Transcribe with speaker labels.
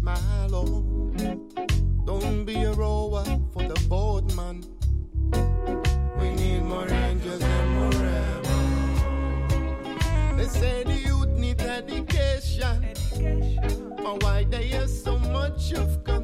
Speaker 1: smile, oh. Don't be a rower for the boatman. We need more angels and more rebels. They say the youth need education. But why they have so much of God?